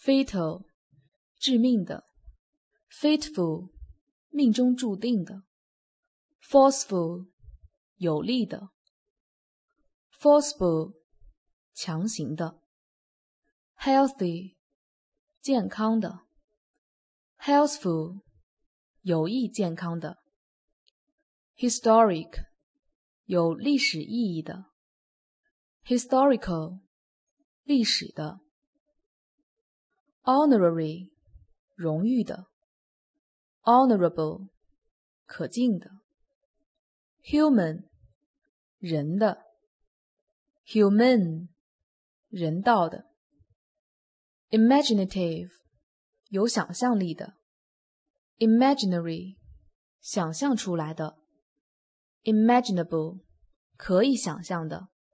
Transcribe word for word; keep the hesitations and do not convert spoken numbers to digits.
fatal 致命的 fateful 命中注定的 forceful 有力的 forceful 强行的 healthy 健康的 healthful 有益健康的 historic 有历史意义的 historical 历史的 honorary 荣誉的 honorable 可敬的 human 人的 humane 人道的 imaginative 有想象力的 imaginary 想象出来的 imaginable 可以想象的